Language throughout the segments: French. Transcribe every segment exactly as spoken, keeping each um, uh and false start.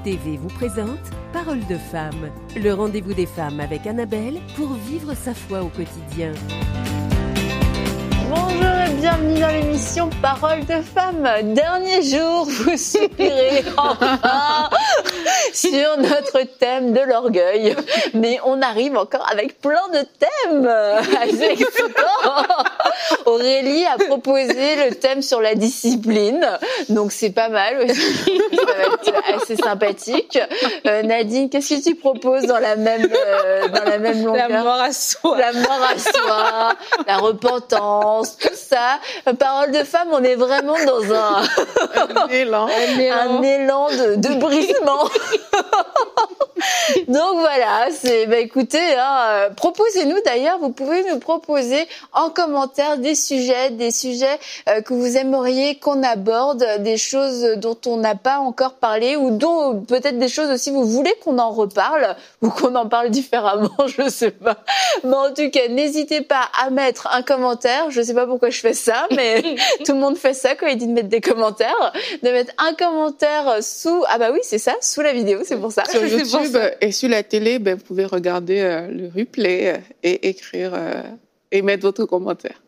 T V vous présente Parole de femme, le rendez-vous des femmes avec Annabelle pour vivre sa foi au quotidien. Bonjour et bienvenue dans l'émission Parole de femme. Dernier jour, vous soupirez enfin sur notre thème de l'orgueil. Mais on arrive encore avec plein de thèmes assez excitants. Aurélie a proposé le thème sur la discipline, donc c'est pas mal aussi. Ça va être assez sympathique. Euh, Nadine, qu'est-ce que tu proposes dans la même euh, dans la même longueur? La mort à soi. La mort à soi, la repentance, tout ça. Parole de femme, on est vraiment dans un un élan, un élan, un élan de, de brisement. Donc voilà, c'est bah écoutez, hein, proposez-nous d'ailleurs, vous pouvez nous proposer en commentaire des sujets, des sujets euh, que vous aimeriez qu'on aborde, des choses dont on n'a pas encore parlé ou dont peut-être des choses aussi vous voulez qu'on en reparle ou qu'on en parle différemment, je sais pas. Mais en tout cas, n'hésitez pas à mettre un commentaire. Je sais pas pourquoi je fais ça, mais tout le monde fait ça quand il dit de mettre des commentaires, de mettre un commentaire sous ah bah oui, c'est ça, sous la vidéo, c'est pour ça. Sur YouTube et sur la télé, ben, vous pouvez regarder euh, le replay euh, et écrire euh, et mettre votre commentaire.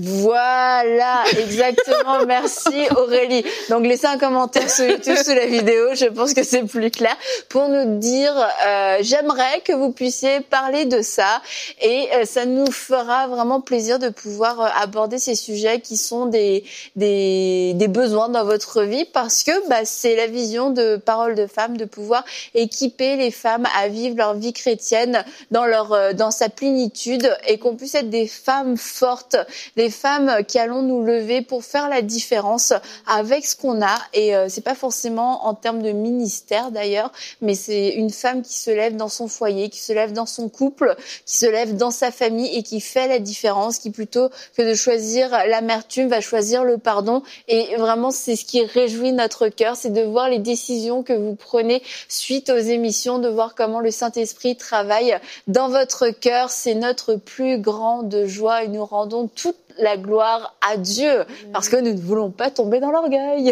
Voilà, exactement. Merci Aurélie. Donc laissez un commentaire sur YouTube sous la vidéo, je pense que c'est plus clair, pour nous dire euh, j'aimerais que vous puissiez parler de ça et euh, ça nous fera vraiment plaisir de pouvoir euh, aborder ces sujets qui sont des des des besoins dans votre vie parce que bah c'est la vision de Parole de femme de pouvoir équiper les femmes à vivre leur vie chrétienne dans leur euh, dans sa plénitude et qu'on puisse être des femmes fortes, des femmes qui allons nous lever pour faire la différence avec ce qu'on a. Et euh, c'est pas forcément en termes de ministère d'ailleurs, mais c'est une femme qui se lève dans son foyer, qui se lève dans son couple, qui se lève dans sa famille et qui fait la différence, qui plutôt que de choisir l'amertume va choisir le pardon. Et vraiment, c'est ce qui réjouit notre cœur, c'est de voir les décisions que vous prenez suite aux émissions, de voir comment le Saint-Esprit travaille dans votre cœur. C'est notre plus grande joie et nous rendons toute la gloire à Dieu parce que nous ne voulons pas tomber dans l'orgueil.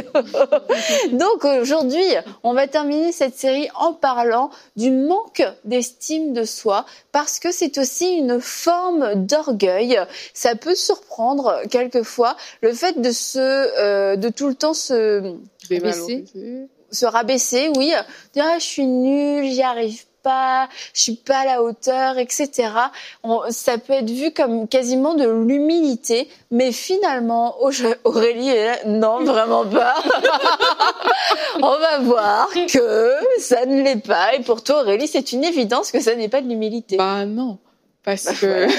Donc aujourd'hui, on va terminer cette série en parlant du manque d'estime de soi parce que c'est aussi une forme d'orgueil. Ça peut surprendre quelquefois le fait de se, euh, de tout le temps se rabaisser, se rabaisser, oui, dire ah, je suis nulle, j'y arrive pas, je suis pas à la hauteur, et cetera. On, ça peut être vu comme quasiment de l'humilité, mais finalement, Aurélie est là, non, vraiment pas. On va voir que ça ne l'est pas. Et pour toi, Aurélie, c'est une évidence que ça n'est pas de l'humilité. Bah non, parce bah, que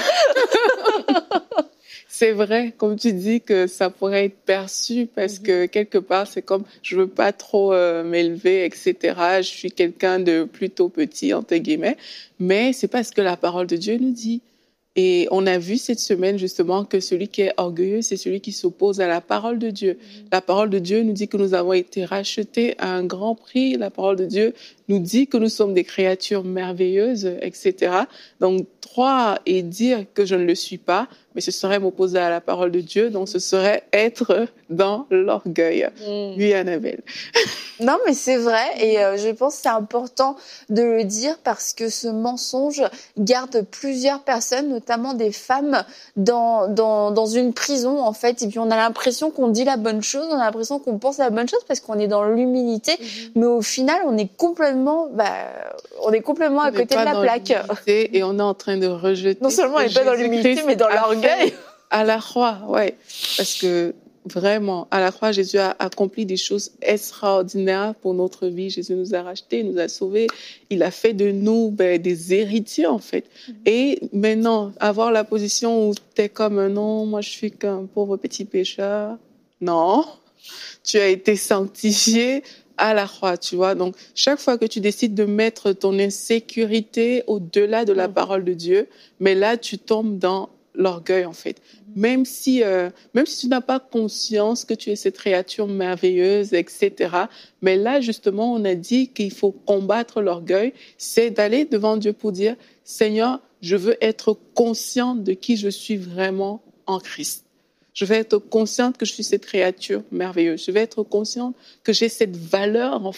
c'est vrai, comme tu dis, que ça pourrait être perçu parce mm-hmm. que quelque part, c'est comme je veux pas trop euh, m'élever, et cetera. Je suis quelqu'un de plutôt petit, entre guillemets, mais c'est pas ce que la parole de Dieu nous dit. Et on a vu cette semaine justement que celui qui est orgueilleux, c'est celui qui s'oppose à la parole de Dieu. Mm-hmm. La parole de Dieu nous dit que nous avons été rachetés à un grand prix. La parole de Dieu nous dit que nous sommes des créatures merveilleuses, et cetera. Donc, croire et dire que je ne le suis pas, mais ce serait m'opposer à la parole de Dieu, donc ce serait être dans l'orgueil. Mmh. Oui, Annabelle. Non, mais c'est vrai, et euh, je pense que c'est important de le dire parce que ce mensonge garde plusieurs personnes, notamment des femmes, dans dans dans une prison en fait. Et puis on a l'impression qu'on dit la bonne chose, on a l'impression qu'on pense la bonne chose parce qu'on est dans l'humilité, mmh. mais au final on est complètement, bah, on est complètement à on côté de la plaque. Et on est en train de rejeter. Non seulement on n'est pas dans l'humilité, mais dans l'orgueil. À la croix, ouais, parce que vraiment, à la croix, Jésus a accompli des choses extraordinaires pour notre vie. Jésus nous a rachetés, nous a sauvés. Il a fait de nous ben, des héritiers, en fait. Mm-hmm. Et maintenant, avoir la position où t'es comme un non, moi je suis qu'un pauvre petit pécheur. Non, tu as été sanctifié à la croix, tu vois. Donc, chaque fois que tu décides de mettre ton insécurité au-delà de la mm-hmm. parole de Dieu, mais là, tu tombes dans l'orgueil, en fait. Même si, euh, même si tu n'as pas conscience que tu es cette créature merveilleuse, et cetera. Mais là, justement, on a dit qu'il faut combattre l'orgueil. C'est d'aller devant Dieu pour dire, Seigneur, je veux être consciente de qui je suis vraiment en Christ. Je vais être consciente que je suis cette créature merveilleuse. Je vais être consciente que j'ai cette valeur, en fait,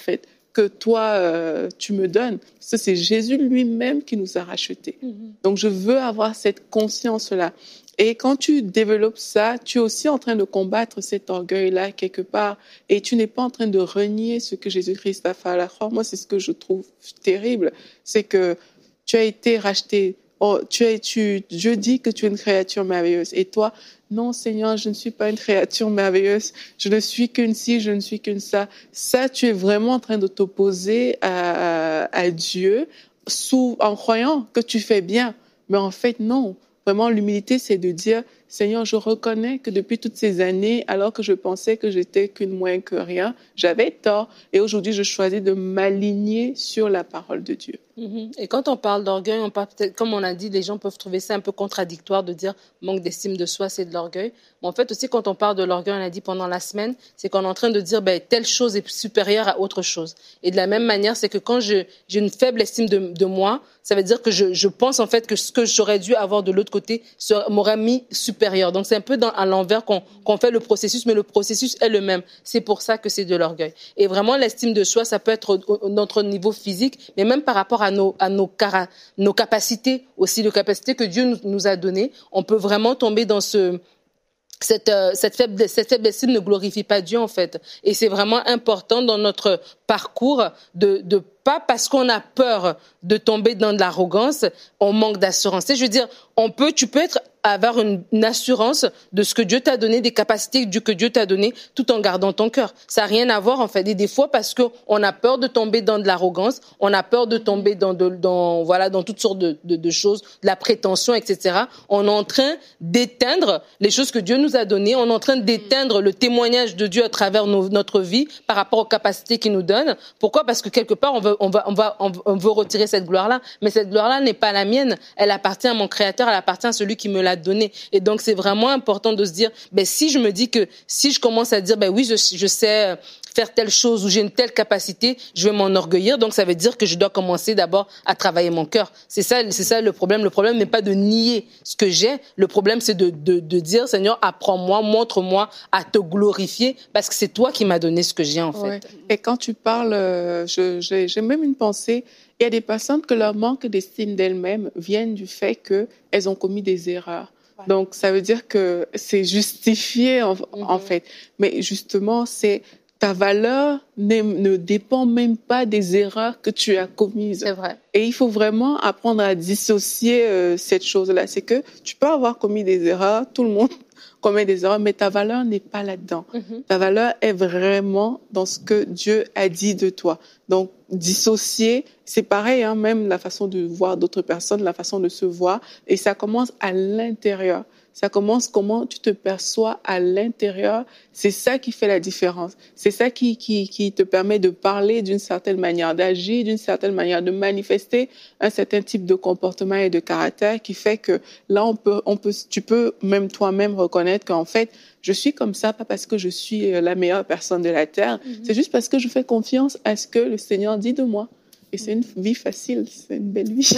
que toi, euh, tu me donnes. Ça, c'est Jésus lui-même qui nous a rachetés. Mm-hmm. Donc, je veux avoir cette conscience-là. Et quand tu développes ça, tu es aussi en train de combattre cet orgueil-là quelque part. Et tu n'es pas en train de renier ce que Jésus-Christ a fait à la croix. Moi, c'est ce que je trouve terrible. C'est que tu as été racheté. Oh, tu es, tu, Dieu dit que tu es une créature merveilleuse. Et toi, non, Seigneur, je ne suis pas une créature merveilleuse. Je ne suis qu'une ci, je ne suis qu'une ça. Ça, tu es vraiment en train de t'opposer à, à Dieu sous, en croyant que tu fais bien. Mais en fait, non. Vraiment, l'humilité, c'est de dire, Seigneur, je reconnais que depuis toutes ces années, alors que je pensais que j'étais qu'une moins que rien, j'avais tort. Et aujourd'hui, je choisis de m'aligner sur la parole de Dieu. Et quand on parle d'orgueil, on parle peut-être, comme on a dit, les gens peuvent trouver ça un peu contradictoire de dire manque d'estime de soi, c'est de l'orgueil. Mais en fait aussi, quand on parle de l'orgueil, on a dit pendant la semaine, c'est qu'on est en train de dire ben, telle chose est supérieure à autre chose. Et de la même manière, c'est que quand je, j'ai une faible estime de, de moi, ça veut dire que je, je pense en fait que ce que j'aurais dû avoir de l'autre côté m'aurait mis supérieur. Donc c'est un peu dans, à l'envers qu'on, qu'on fait le processus, mais le processus est le même. C'est pour ça que c'est de l'orgueil. Et vraiment, l'estime de soi, ça peut être au, au, notre niveau physique, mais même par rapport à nos, à nos, cara, nos capacités aussi, les capacités que Dieu nous, nous a données. On peut vraiment tomber dans ce... Cette, euh, cette, faible, cette faible estime ne glorifie pas Dieu, en fait. Et c'est vraiment important dans notre parcours de, de pas parce qu'on a peur de tomber dans de l'arrogance, on manque d'assurance. Et je veux dire, on peut, tu peux être, avoir une, une assurance de ce que Dieu t'a donné, des capacités que Dieu t'a donné, tout en gardant ton cœur. Ça n'a rien à voir, en fait. Et des fois, parce que on a peur de tomber dans de l'arrogance, on a peur de tomber dans de, dans, voilà, dans toutes sortes de, de, de choses, de la prétention, et cetera. On est en train d'éteindre les choses que Dieu nous a données. On est en train d'éteindre le témoignage de Dieu à travers nos, notre vie par rapport aux capacités qu'il nous donne. Pourquoi? Parce que quelque part, on veut, on va, on va, on veut retirer cette gloire-là. Mais cette gloire-là n'est pas la mienne. Elle appartient à mon Créateur, elle appartient à celui qui me l'a donné. Et donc, c'est vraiment important de se dire, ben, si je me dis que, si je commence à dire, ben oui, je, je sais faire telle chose ou j'ai une telle capacité, je vais m'enorgueillir. Donc, ça veut dire que je dois commencer d'abord à travailler mon cœur. C'est ça, c'est ça le problème. Le problème n'est pas de nier ce que j'ai. Le problème, c'est de, de, de dire, Seigneur, apprends-moi, montre-moi à te glorifier parce que c'est toi qui m'as donné ce que j'ai, en fait. Ouais. Et quand tu parles, je, j'ai, j'ai même une pensée. Il y a des personnes que leur manque d'estime d'elles-mêmes viennent du fait qu'elles ont commis des erreurs. Ouais. Donc, ça veut dire que c'est justifié, en, mm-hmm. en fait. Mais justement, c'est ta valeur ne dépend même pas des erreurs que tu as commises. C'est vrai. Et il faut vraiment apprendre à dissocier euh, cette chose-là. C'est que tu peux avoir commis des erreurs, tout le monde commet des erreurs, mais ta valeur n'est pas là-dedans. Mm-hmm. Ta valeur est vraiment dans ce que Dieu a dit de toi. Donc, dissocier, c'est pareil, hein, même la façon de voir d'autres personnes, la façon de se voir, et ça commence à l'intérieur. Ça commence comment tu te perçois à l'intérieur. C'est ça qui fait la différence. C'est ça qui, qui, qui te permet de parler d'une certaine manière, d'agir d'une certaine manière, de manifester un certain type de comportement et de caractère qui fait que là, on peut, on peut, tu peux même toi-même reconnaître qu'en fait, je suis comme ça, pas parce que je suis la meilleure personne de la terre. Mm-hmm. C'est juste parce que je fais confiance à ce que le Seigneur dit de moi. Et c'est une vie facile, c'est une belle vie.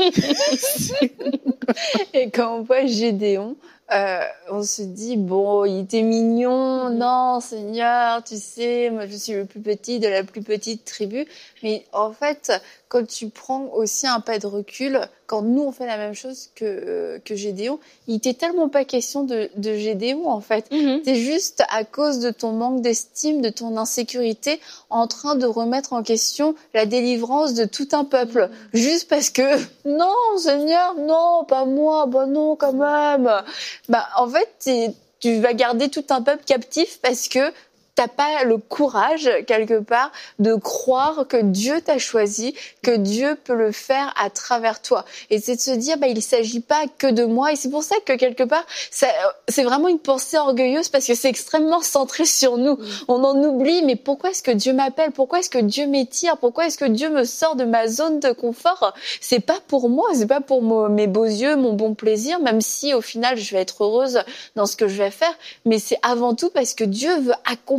Et quand on voit Gédéon, euh, on se dit, bon, il était mignon, mmh. non, Seigneur, tu sais, moi je suis le plus petit de la plus petite tribu. Mais en fait, quand tu prends aussi un pas de recul, quand nous on fait la même chose que, euh, que Gédéon, il était tellement pas question de, de Gédéon en fait. Mmh. C'est juste à cause de ton manque d'estime, de ton insécurité, en train de remettre en question la délivrance de tout un peuple. Mmh. Juste parce que, non, Seigneur, non, pas moi, bah non, quand même. Bah, en fait, tu vas garder tout un peuple captif parce que t'as pas le courage, quelque part, de croire que Dieu t'a choisi, que Dieu peut le faire à travers toi. Et c'est de se dire, bah, il s'agit pas que de moi. Et c'est pour ça que, quelque part, ça, c'est vraiment une pensée orgueilleuse parce que c'est extrêmement centré sur nous. Mmh. On en oublie, mais pourquoi est-ce que Dieu m'appelle? Pourquoi est-ce que Dieu m'étire? Pourquoi est-ce que Dieu me sort de ma zone de confort? C'est pas pour moi, c'est pas pour mo- mes beaux yeux, mon bon plaisir, même si, au final, je vais être heureuse dans ce que je vais faire. Mais c'est avant tout parce que Dieu veut accomplir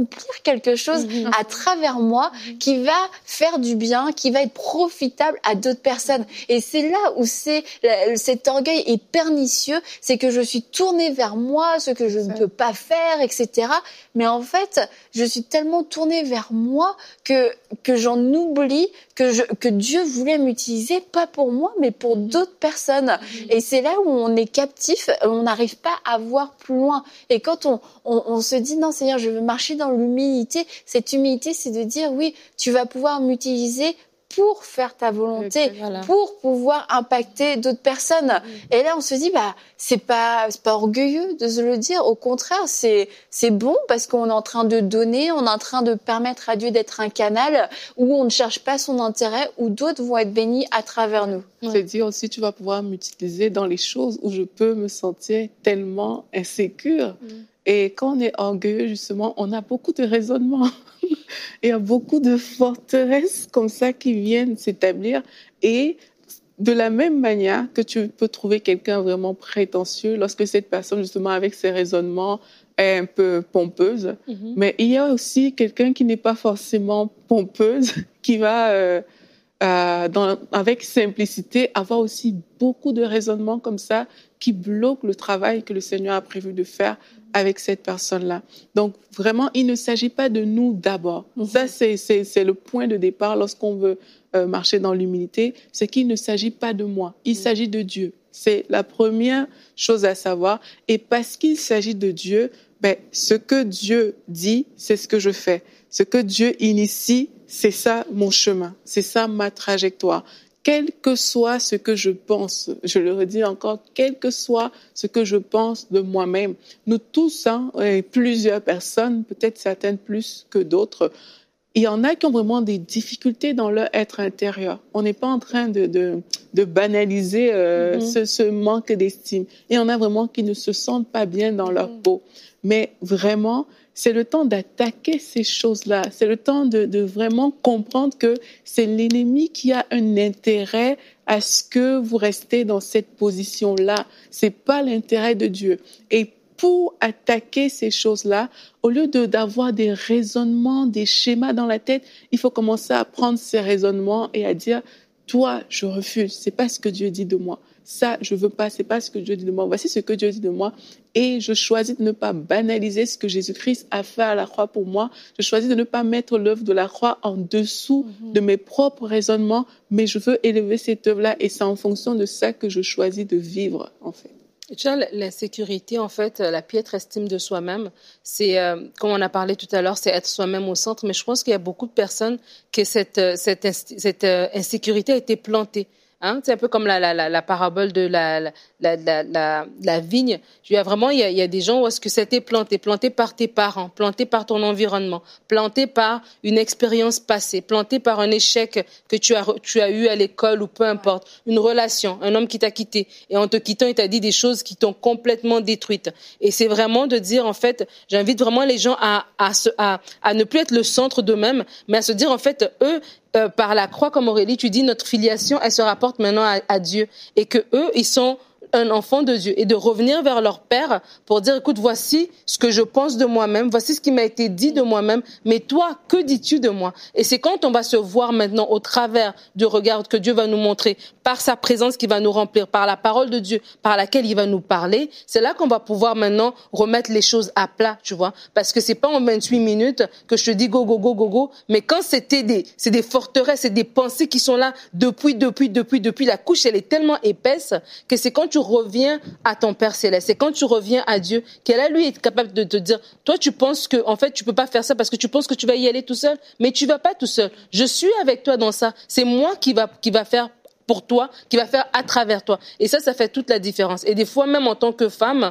accomplir quelque chose mmh. à travers moi mmh. qui va faire du bien, qui va être profitable à d'autres personnes. Et c'est là où c'est, cet orgueil est pernicieux, c'est que je suis tournée vers moi, ce que je ne peux pas faire, et cetera. Mais en fait, je suis tellement tournée vers moi que, que j'en oublie que, je, que Dieu voulait m'utiliser, pas pour moi, mais pour d'autres personnes. Mmh. Et c'est là où on est captif, on n'arrive pas à voir plus loin. Et quand on, on, on se dit, non Seigneur, je veux marcher dans l'humilité, cette humilité, c'est de dire, oui, tu vas pouvoir m'utiliser pour faire ta volonté, voilà. pour pouvoir impacter d'autres personnes. Mmh. Et là, on se dit, bah, c'est pas, c'est pas orgueilleux de se le dire. Au contraire, c'est, c'est bon parce qu'on est en train de donner, on est en train de permettre à Dieu d'être un canal où on ne cherche pas son intérêt, où d'autres vont être bénis à travers nous. Ouais. C'est dire aussi, tu vas pouvoir m'utiliser dans les choses où je peux me sentir tellement insécure. Mmh. Et quand on est orgueilleux, justement, on a beaucoup de raisonnements. Il y a beaucoup de forteresses comme ça qui viennent s'établir. Et de la même manière que tu peux trouver quelqu'un vraiment prétentieux, lorsque cette personne, justement, avec ses raisonnements, est un peu pompeuse. Mm-hmm. Mais il y a aussi quelqu'un qui n'est pas forcément pompeuse, qui va, euh, euh, dans, avec simplicité, avoir aussi beaucoup de raisonnements comme ça qui bloquent le travail que le Seigneur a prévu de faire avec cette personne-là. Donc, vraiment, il ne s'agit pas de nous d'abord. Mmh. Ça, c'est, c'est, c'est le point de départ lorsqu'on veut euh, marcher dans l'humilité, c'est qu'il ne s'agit pas de moi, il mmh. s'agit de Dieu. C'est la première chose à savoir. Et parce qu'il s'agit de Dieu, ben, ce que Dieu dit, c'est ce que je fais. Ce que Dieu initie, c'est ça mon chemin, c'est ça ma trajectoire. Quel que soit ce que je pense, je le redis encore, quel que soit ce que je pense de moi-même, nous tous, hein, et plusieurs personnes, peut-être certaines plus que d'autres, il y en a qui ont vraiment des difficultés dans leur être intérieur. On n'est pas en train de, de, de banaliser euh, mm-hmm. ce, ce manque d'estime. Il y en a vraiment qui ne se sentent pas bien dans mm-hmm. leur peau. Mais vraiment, c'est le temps d'attaquer ces choses-là. C'est le temps de, de vraiment comprendre que c'est l'ennemi qui a un intérêt à ce que vous restez dans cette position-là. C'est pas l'intérêt de Dieu. Et pour attaquer ces choses-là, au lieu de, d'avoir des raisonnements, des schémas dans la tête, il faut commencer à prendre ces raisonnements et à dire, toi, je refuse. C'est pas ce que Dieu dit de moi. Ça, je veux pas, c'est pas ce que Dieu dit de moi. Voici ce que Dieu dit de moi. Et je choisis de ne pas banaliser ce que Jésus-Christ a fait à la croix pour moi. Je choisis de ne pas mettre l'œuvre de la croix en dessous mm-hmm. de mes propres raisonnements, mais je veux élever cette œuvre-là et c'est en fonction de ça que je choisis de vivre, en fait. Tu vois, l'insécurité, en fait, la piètre estime de soi-même, c'est, euh, comme on a parlé tout à l'heure, c'est être soi-même au centre. Mais je pense qu'il y a beaucoup de personnes que cette, cette, cette insécurité a été plantée. Hein, c'est un peu comme la, la, la, la parabole de la, la, la, la, la, la vigne. Il y a vraiment, il y a, il y a des gens où est-ce que c'était planté, planté par tes parents, planté par ton environnement, planté par une expérience passée, planté par un échec que tu as, tu as eu à l'école ou peu importe, une relation, un homme qui t'a quitté et en te quittant, il t'a dit des choses qui t'ont complètement détruite. Et c'est vraiment de dire, en fait, j'invite vraiment les gens à, à, se, à, à ne plus être le centre d'eux-mêmes, mais à se dire, en fait, eux, Euh, par la croix, comme Aurélie, tu dis, notre filiation, elle se rapporte maintenant à, à Dieu. Et que eux, ils sont un enfant de Dieu. Et de revenir vers leur Père pour dire, écoute, voici ce que je pense de moi-même, voici ce qui m'a été dit de moi-même, mais toi, que dis-tu de moi? Et c'est quand on va se voir maintenant au travers du regard que Dieu va nous montrer, par sa présence qui va nous remplir, par la parole de Dieu, par laquelle il va nous parler, c'est là qu'on va pouvoir maintenant remettre les choses à plat, tu vois. Parce que c'est pas en vingt-huit minutes que je te dis go, go, go, go, go, mais quand c'était des, c'est des forteresses, c'est des pensées qui sont là depuis, depuis, depuis, depuis, la couche, elle est tellement épaisse que c'est quand tu reviens à ton Père Céleste, c'est quand tu reviens à Dieu, qu'elle a lui est capable de te dire, toi tu penses que, en fait, tu peux pas faire ça parce que tu penses que tu vas y aller tout seul, mais tu vas pas tout seul. Je suis avec toi dans ça. C'est moi qui va, qui va faire pour toi, qui va faire à travers toi. Et ça, ça fait toute la différence. Et des fois, même en tant que femme,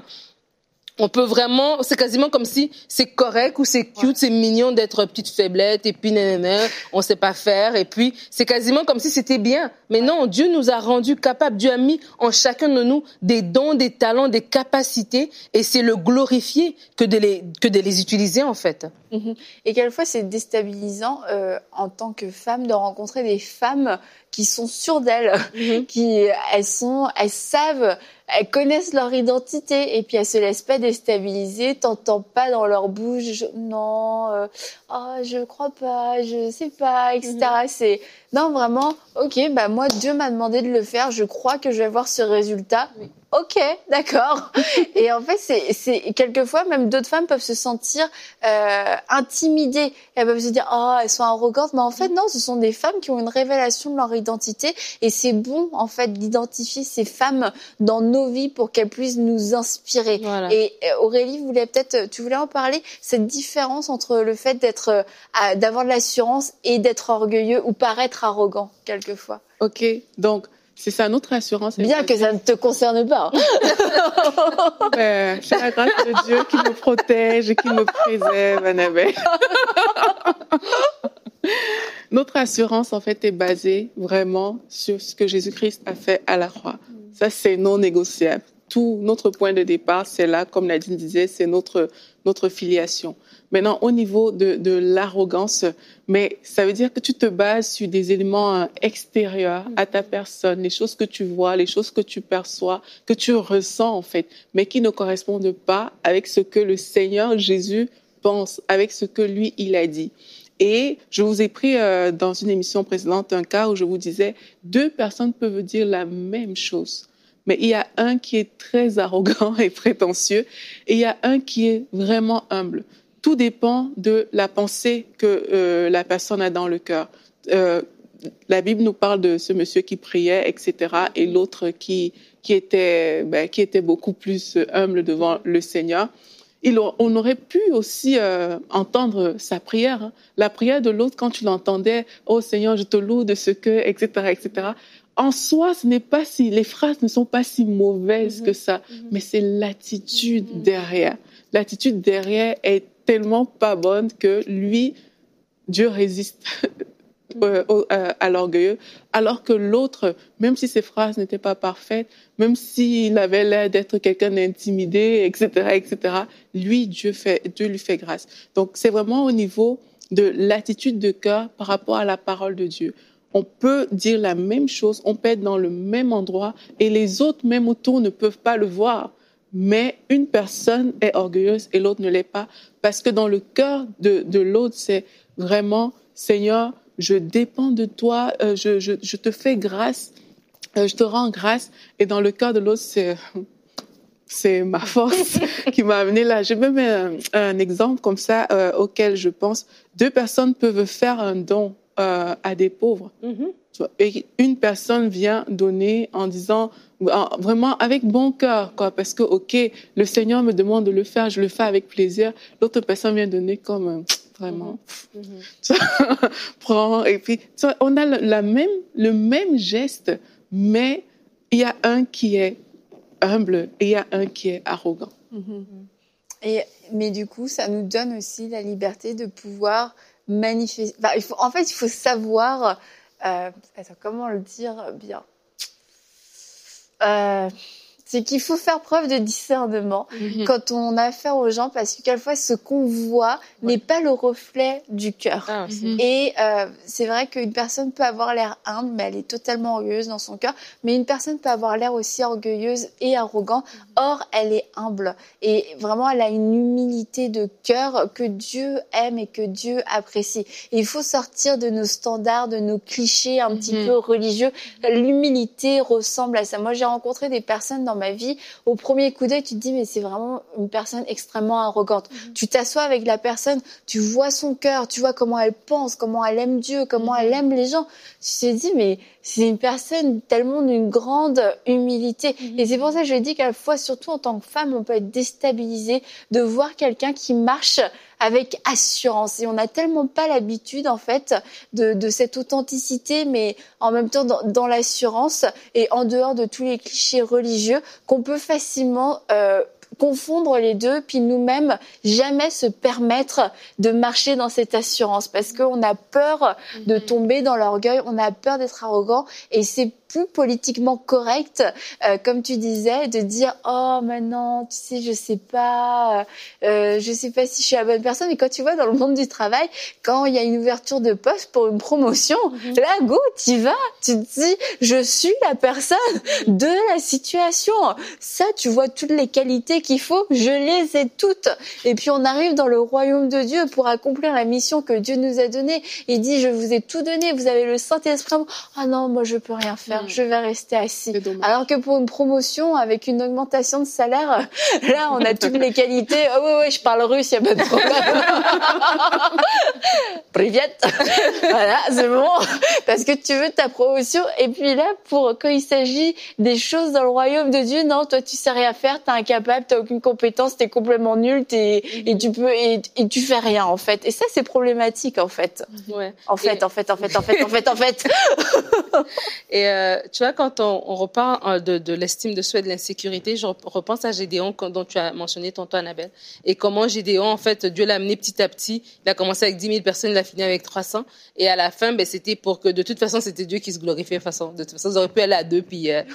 on peut vraiment, c'est quasiment comme si c'est correct ou c'est cute, ouais. c'est mignon d'être petite faiblette et puis nanana, on sait pas faire et puis c'est quasiment comme si c'était bien. Mais non, Dieu nous a rendus capables. Dieu a mis en chacun de nous des dons, des talents, des capacités et c'est le glorifier que de les, que de les utiliser en fait. Mmh. Et quelquefois c'est déstabilisant euh, en tant que femme de rencontrer des femmes qui sont sûres d'elles, mmh. qui elles sont, elles savent elles connaissent leur identité et puis elles se laissent pas déstabiliser. T'entends pas dans leur bouche, je, non, euh, oh, je crois pas, je sais pas, et cetera. Mm-hmm. C'est non vraiment, ok, bah moi Dieu m'a demandé de le faire, je crois que je vais voir ce résultat. Oui. Ok, d'accord. Et en fait, c'est, c'est quelquefois même d'autres femmes peuvent se sentir euh, intimidées. Elles peuvent se dire oh elles sont arrogantes, mais en fait non, ce sont des femmes qui ont une révélation de leur identité et c'est bon en fait d'identifier ces femmes dans nos vies pour qu'elles puissent nous inspirer. Voilà. Et Aurélie voulait peut-être, tu voulais en parler, cette différence entre le fait d'être, euh, d'avoir de l'assurance et d'être orgueilleux ou paraître arrogant quelquefois. Ok, donc. C'est ça, notre assurance. Bien que ça ne te concerne pas. Ben, c'est la grâce de Dieu qui me protège et qui me préserve, Annabelle. Notre assurance, en fait, est basée vraiment sur ce que Jésus-Christ a fait à la croix. Ça, c'est non négociable. Tout notre point de départ, c'est là, comme Nadine disait, c'est notre notre filiation. Maintenant, au niveau de, de l'arrogance, mais ça veut dire que tu te bases sur des éléments extérieurs à ta personne, les choses que tu vois, les choses que tu perçois, que tu ressens en fait, mais qui ne correspondent pas avec ce que le Seigneur Jésus pense, avec ce que lui, il a dit. Et je vous ai pris euh, dans une émission précédente un cas où je vous disais, deux personnes peuvent dire la même chose. Mais il y a un qui est très arrogant et prétentieux et il y a un qui est vraiment humble. Tout dépend de la pensée que euh, la personne a dans le cœur. Euh, la Bible nous parle de ce monsieur qui priait, et cetera, et l'autre qui qui était ben, qui était beaucoup plus humble devant le Seigneur. Il, on aurait pu aussi euh, entendre sa prière. Hein. La prière de l'autre, quand tu l'entendais, « Oh Seigneur, je te loue de ce que, et cetera, et cetera » En soi, ce n'est pas si, les phrases ne sont pas si mauvaises mm-hmm. que ça, mm-hmm. mais c'est l'attitude mm-hmm. derrière. L'attitude derrière est tellement pas bonne que lui, Dieu résiste euh, au, euh, à l'orgueilleux, alors que l'autre, même si ses phrases n'étaient pas parfaites, même s'il avait l'air d'être quelqu'un d'intimidé, et cetera, et cetera, lui, Dieu fait, Dieu lui fait grâce. Donc, c'est vraiment au niveau de l'attitude de cœur par rapport à la parole de Dieu. On peut dire la même chose, on peut être dans le même endroit et les autres, même autour, ne peuvent pas le voir. Mais une personne est orgueilleuse et l'autre ne l'est pas parce que dans le cœur de, de l'autre, c'est vraiment « Seigneur, je dépends de toi, euh, je, je, je te fais grâce, euh, je te rends grâce. » Et dans le cœur de l'autre, c'est... C'est ma force qui m'a amené là. Je vais mettre un, un exemple comme ça euh, auquel je pense. Deux personnes peuvent faire un don euh, à des pauvres. Mm-hmm. Et une personne vient donner en disant en, vraiment avec bon cœur, quoi, parce que ok, le Seigneur me demande de le faire, je le fais avec plaisir. L'autre personne vient donner comme euh, vraiment mm-hmm. Mm-hmm. prend et puis on a la, la même le même geste, mais il y a un qui est humble et il y a un qui est arrogant. Mm-hmm. Et, mais du coup, ça nous donne aussi la liberté de pouvoir manifester. Enfin, il faut, en fait, il faut savoir... Euh, attends, comment le dire bien euh, C'est qu'il faut faire preuve de discernement mm-hmm. quand on a affaire aux gens, parce que quelquefois, ce qu'on voit ouais. n'est pas le reflet du cœur. Ah, mm-hmm. Et euh, c'est vrai qu'une personne peut avoir l'air humble, mais elle est totalement orgueilleuse dans son cœur. Mais une personne peut avoir l'air aussi orgueilleuse et arrogante. Mm-hmm. Or, elle est humble. Et vraiment, elle a une humilité de cœur que Dieu aime et que Dieu apprécie. Et il faut sortir de nos standards, de nos clichés un mm-hmm. petit peu religieux. L'humilité ressemble à ça. Moi, j'ai rencontré des personnes dans ma vie, au premier coup d'œil, tu te dis mais c'est vraiment une personne extrêmement arrogante. Mmh. Tu t'assois avec la personne, tu vois son cœur, tu vois comment elle pense, comment elle aime Dieu, comment mmh. elle aime les gens. Tu te dis mais c'est une personne tellement d'une grande humilité. Mmh. Et c'est pour ça que je dis qu'à la fois, surtout en tant que femme, on peut être déstabilisé de voir quelqu'un qui marche avec assurance. Et on n'a tellement pas l'habitude, en fait, de, de cette authenticité, mais en même temps dans, dans l'assurance et en dehors de tous les clichés religieux, qu'on peut facilement euh, confondre les deux, puis nous-mêmes jamais se permettre de marcher dans cette assurance, parce qu'on a peur de tomber dans l'orgueil, on a peur d'être arrogant, et c'est plus politiquement correct, euh, comme tu disais, de dire oh maintenant tu sais je sais pas, euh, je sais pas si je suis la bonne personne. Mais quand tu vois dans le monde du travail, quand il y a une ouverture de poste pour une promotion, mm-hmm. là go t'y vas, tu te dis je suis la personne de la situation. Ça tu vois toutes les qualités qu'il faut, je les ai toutes. Et puis on arrive dans le royaume de Dieu pour accomplir la mission que Dieu nous a donnée. Il dit je vous ai tout donné, vous avez le Saint-Esprit. Ah oh non moi je peux rien faire. Je vais rester assis. Alors que pour une promotion avec une augmentation de salaire, là on a toutes les qualités. Oh oui oui, je parle russe, il y a pas de problème. Privet. Voilà, c'est bon. Parce que tu veux ta promotion. Et puis là, pour quand il s'agit des choses dans le royaume de Dieu, non, toi tu sais rien faire, t'es incapable, t'as aucune compétence, t'es complètement nul, t'es et tu peux et, et tu fais rien en fait. Et ça c'est problématique en fait. Ouais. En fait, et... en fait, en fait, en fait, en fait, en fait. Et euh, tu vois, quand on, on reparle de, de l'estime de soi et de l'insécurité, je repense à Gédéon dont tu as mentionné tantôt, Annabelle, et comment Gédéon, en fait, Dieu l'a amené petit à petit. Il a commencé avec dix mille personnes, il a fini avec trois cents, et à la fin, ben c'était pour que de toute façon, c'était Dieu qui se glorifiait. De toute façon, de toute façon, ils auraient pu aller à deux, puis euh,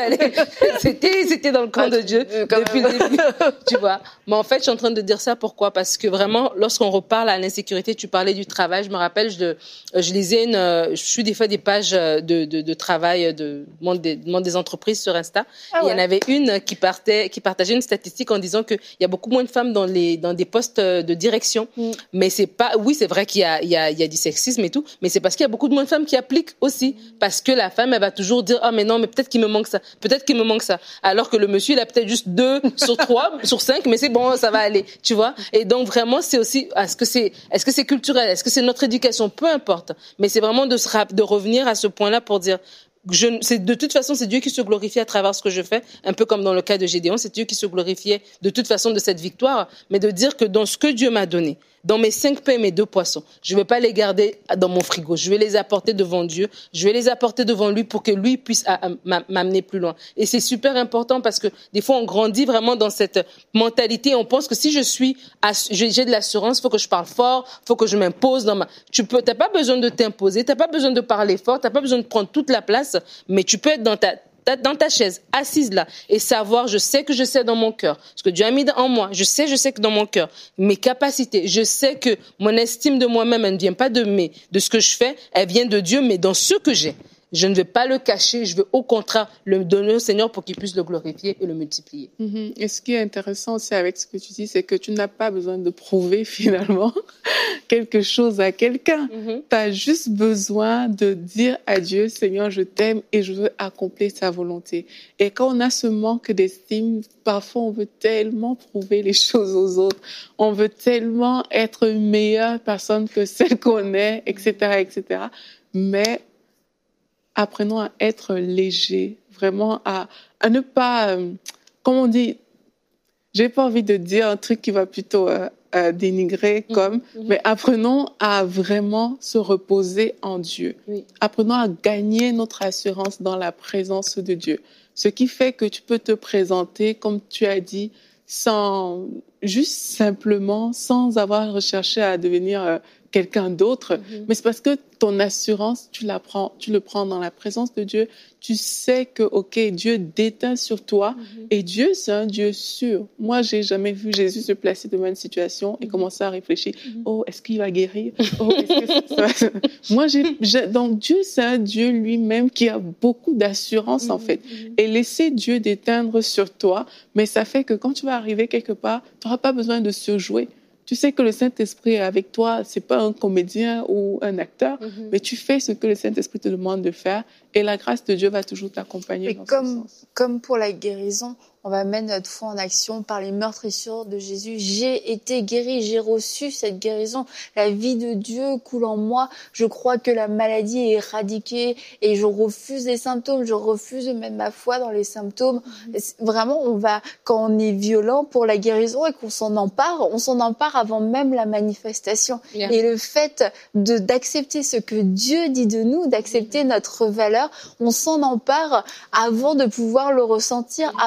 c'était c'était dans le camp de Dieu depuis le début, tu vois. Mais en fait, je suis en train de dire ça pourquoi? Parce que vraiment, lorsqu'on reparle à l'insécurité, tu parlais du travail. Je me rappelle, je, je lisais une, je suis des fois des pages de, de, de travail de monde des, monde des entreprises sur Insta. Ah ouais. Il y en avait une qui partait, qui partageait une statistique en disant que il y a beaucoup moins de femmes dans les, dans des postes de direction. Mm. Mais c'est pas, oui, c'est vrai qu'il y a, il y a, il y a du sexisme et tout, mais c'est parce qu'il y a beaucoup de moins de femmes qui appliquent aussi. Parce que la femme, elle va toujours dire, ah, oh, mais non, mais peut-être qu'il me manque ça. Peut-être qu'il me manque ça. Alors que le monsieur, il a peut-être juste deux sur trois, sur cinq, mais c'est bon, ça va aller. Tu vois? Et donc, vraiment, c'est aussi, est-ce que c'est, est-ce que c'est culturel? Est-ce que c'est notre éducation? Peu importe. Mais c'est vraiment de se, de revenir à ce point-là pour dire, je, c'est, de toute façon, c'est Dieu qui se glorifie à travers ce que je fais, un peu comme dans le cas de Gédéon, c'est Dieu qui se glorifiait de toute façon de cette victoire, mais de dire que dans ce que Dieu m'a donné, dans mes cinq pains et mes deux poissons, je vais pas les garder dans mon frigo, je vais les apporter devant Dieu, je vais les apporter devant lui pour que lui puisse m'amener plus loin. Et c'est super important parce que des fois on grandit vraiment dans cette mentalité, on pense que si je suis, j'ai de l'assurance, faut que je parle fort, faut que je m'impose dans ma, tu peux, t'as pas besoin de t'imposer, t'as pas besoin de parler fort, t'as pas besoin de prendre toute la place, mais tu peux être dans ta dans ta chaise, assise là, et savoir, je sais que je sais dans mon cœur, ce que Dieu a mis en moi, je sais, je sais que dans mon cœur, mes capacités, je sais que mon estime de moi-même, elle ne vient pas de mes, de ce que je fais, elle vient de Dieu, mais dans ce que j'ai. Je ne vais pas le cacher, je veux au contraire le donner au Seigneur pour qu'il puisse le glorifier et le multiplier. Mm-hmm. Et ce qui est intéressant aussi avec ce que tu dis, c'est que tu n'as pas besoin de prouver finalement quelque chose à quelqu'un. Mm-hmm. Tu as juste besoin de dire à Dieu, Seigneur, je t'aime et je veux accomplir ta volonté. Et quand on a ce manque d'estime, parfois on veut tellement prouver les choses aux autres, on veut tellement être une meilleure personne que celle qu'on est, et cetera, et cetera. Mais apprenons à être léger, vraiment à, à ne pas, euh, comme on dit, j'ai pas envie de dire un truc qui va plutôt euh, euh, dénigrer comme, mmh, mmh. mais apprenons à vraiment se reposer en Dieu. Oui. Apprenons à gagner notre assurance dans la présence de Dieu. Ce qui fait que tu peux te présenter, comme tu as dit, sans, juste simplement, sans avoir recherché à devenir euh, quelqu'un d'autre, mm-hmm. mais c'est parce que ton assurance, tu la prends, tu le prends dans la présence de Dieu. Tu sais que, ok, Dieu déteint sur toi, mm-hmm. et Dieu, c'est un Dieu sûr. Moi, j'ai jamais vu Jésus se placer devant une situation et commencer à réfléchir. Mm-hmm. Oh, est-ce qu'il va guérir? Oh, est-ce que ça, ça va... Moi, j'ai, j'ai, donc Dieu, c'est un Dieu lui-même qui a beaucoup d'assurance, mm-hmm. en fait. Et laisser Dieu déteindre sur toi, mais ça fait que quand tu vas arriver quelque part, tu n'auras pas besoin de surjouer. Tu sais que le Saint-Esprit est avec toi, c'est pas un comédien ou un acteur, mm-hmm. mais tu fais ce que le Saint-Esprit te demande de faire et la grâce de Dieu va toujours t'accompagner. Et dans comme, ce sens. Comme pour la guérison, on va mettre notre foi en action par les meurtrissures de Jésus. J'ai été guéri, j'ai reçu cette guérison. La vie de Dieu coule en moi. Je crois que la maladie est éradiquée et je refuse les symptômes. Je refuse de mettre ma foi dans les symptômes. Mm-hmm. Vraiment, on va, quand on est violent pour la guérison et qu'on s'en empare, on s'en empare avant même la manifestation. Yeah. Et le fait de, d'accepter ce que Dieu dit de nous, d'accepter mm-hmm. notre valeur, on s'en empare avant de pouvoir le ressentir, avant de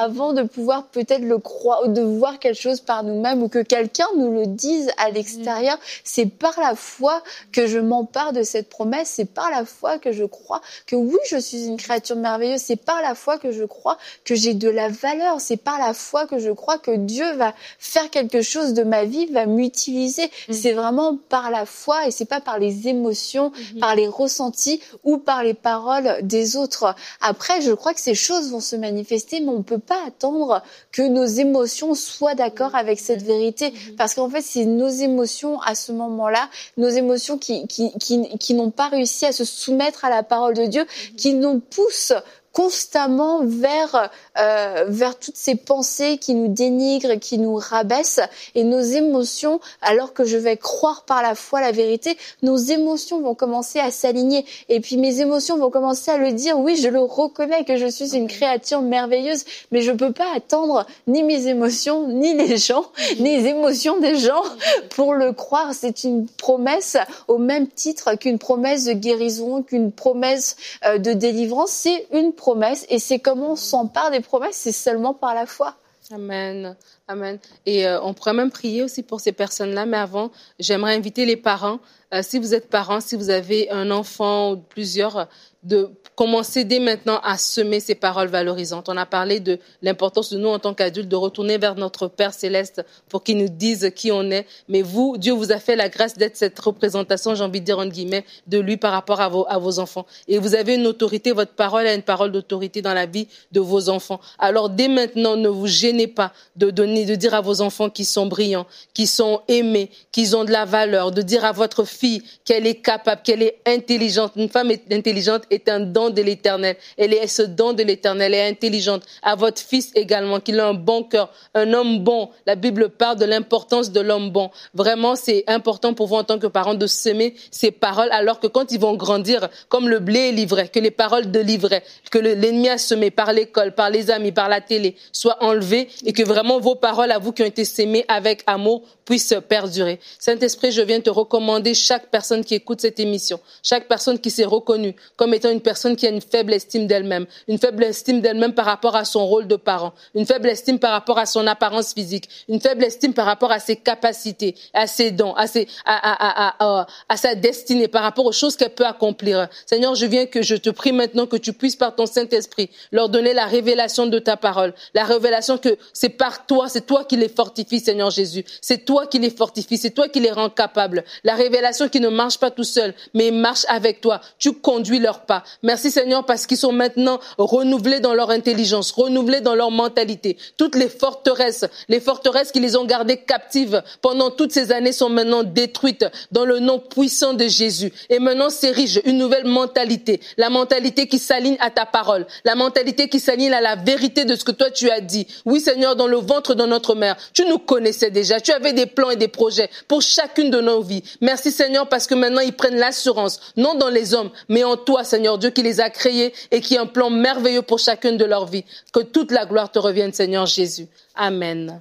pouvoir peut-être le croire, de voir quelque chose par nous-mêmes ou que quelqu'un nous le dise à l'extérieur. Mmh. C'est par la foi que je m'empare de cette promesse. C'est par la foi que je crois que oui, je suis une créature merveilleuse. C'est par la foi que je crois que j'ai de la valeur. C'est par la foi que je crois que Dieu va faire quelque chose de ma vie, va m'utiliser. Mmh. C'est vraiment par la foi et c'est pas par les émotions, mmh. par les ressentis ou par les paroles des autres. Après, je crois que ces choses vont se manifester, mais on peut pas attendre que nos émotions soient d'accord avec cette vérité, parce qu'en fait, c'est nos émotions à ce moment-là, nos émotions qui qui qui, qui n'ont pas réussi à se soumettre à la parole de Dieu, qui nous poussent constamment vers euh, vers toutes ces pensées qui nous dénigrent, qui nous rabaissent, et nos émotions, alors que je vais croire par la foi la vérité, nos émotions vont commencer à s'aligner, et puis mes émotions vont commencer à le dire. Oui, je le reconnais que je suis une créature merveilleuse, mais je peux pas attendre ni mes émotions, ni les gens, ni les émotions des gens pour le croire. C'est une promesse au même titre qu'une promesse de guérison, qu'une promesse euh, de délivrance. C'est une promesse, et c'est comment on s'empare des promesses, c'est seulement par la foi. Amen, amen. Et euh, on pourrait même prier aussi pour ces personnes-là, mais avant, j'aimerais inviter les parents, euh, si vous êtes parents, si vous avez un enfant ou plusieurs, de commencer dès maintenant à semer ces paroles valorisantes. On a parlé de l'importance de nous en tant qu'adultes de retourner vers notre Père Céleste pour qu'il nous dise qui on est. Mais vous, Dieu vous a fait la grâce d'être cette représentation, j'ai envie de dire entre guillemets, de lui par rapport à vos, à vos enfants. Et vous avez une autorité, votre parole a une parole d'autorité dans la vie de vos enfants. Alors dès maintenant, ne vous gênez pas de donner, de dire à vos enfants qu'ils sont brillants, qu'ils sont aimés, qu'ils ont de la valeur, de dire à votre fille qu'elle est capable, qu'elle est intelligente. Une femme intelligente est un don de l'Éternel. Elle est ce don de l'Éternel, elle est intelligente. À votre fils également, qu'il a un bon cœur, un homme bon. La Bible parle de l'importance de l'homme bon. Vraiment, c'est important pour vous en tant que parents de semer ces paroles, alors que quand ils vont grandir, comme le blé est livré, que les paroles de l'ivraie, que le, l'ennemi a semé par l'école, par les amis, par la télé, soient enlevées, et que vraiment vos paroles à vous qui ont été sémées avec amour puissent perdurer. Saint-Esprit, je viens te recommander chaque personne qui écoute cette émission, chaque personne qui s'est reconnue comme étant une personne qui a une faible estime d'elle-même, une faible estime d'elle-même par rapport à son rôle de parent, une faible estime par rapport à son apparence physique, une faible estime par rapport à ses capacités, à ses dons, à, ses, à, à, à, à, à sa destinée, par rapport aux choses qu'elle peut accomplir. Seigneur, je viens que je te prie maintenant que tu puisses par ton Saint-Esprit leur donner la révélation de ta parole, la révélation que c'est par toi, c'est toi qui les fortifie, Seigneur Jésus, c'est toi qui les fortifie, c'est toi qui les rends capables, la révélation qui ne marche pas tout seul, mais marche avec toi, tu conduis leurs pas. Merci Seigneur parce qu'ils sont maintenant renouvelés dans leur intelligence, renouvelés dans leur mentalité. Toutes les forteresses, les forteresses qui les ont gardées captives pendant toutes ces années sont maintenant détruites dans le nom puissant de Jésus. Et maintenant s'érige une nouvelle mentalité, la mentalité qui s'aligne à ta parole, la mentalité qui s'aligne à la vérité de ce que toi tu as dit. Oui Seigneur, dans le ventre de notre mère, tu nous connaissais déjà, tu avais des plans et des projets pour chacune de nos vies. Merci Seigneur parce que maintenant ils prennent l'assurance, non dans les hommes, mais en toi Seigneur Dieu qui les a créés et qui a un plan merveilleux pour chacune de leurs vies. Que toute la gloire te revienne Seigneur Jésus. Amen.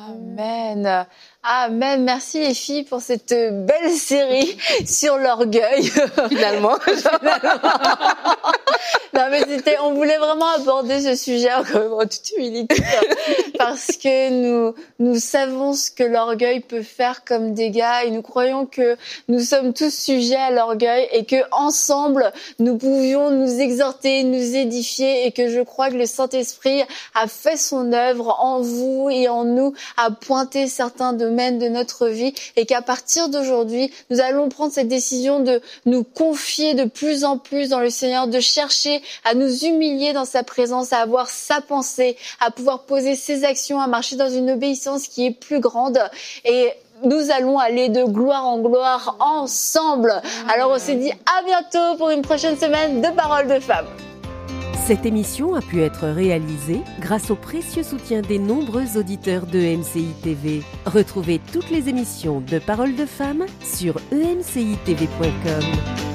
Amen. Amen. Merci les filles pour cette belle série sur l'orgueil. Finalement. Finalement. Non mais c'était, on voulait vraiment aborder ce sujet en toute humilité parce que nous nous savons ce que l'orgueil peut faire comme dégâts et nous croyons que nous sommes tous sujets à l'orgueil et que ensemble nous pouvions nous exhorter, nous édifier et que je crois que le Saint-Esprit a fait son œuvre en vous et en nous, a pointé certains domaines de notre vie et qu'à partir d'aujourd'hui, nous allons prendre cette décision de nous confier de plus en plus dans le Seigneur, de chercher à nous humilier dans sa présence, à avoir sa pensée, à pouvoir poser ses actions, à marcher dans une obéissance qui est plus grande et nous allons aller de gloire en gloire ensemble. Alors on s'est dit à bientôt pour une prochaine semaine de Paroles de Femmes. Cette émission a pu être réalisée grâce au précieux soutien des nombreux auditeurs de E M C I T V. Retrouvez toutes les émissions de Paroles de Femmes sur e m c i t v point com.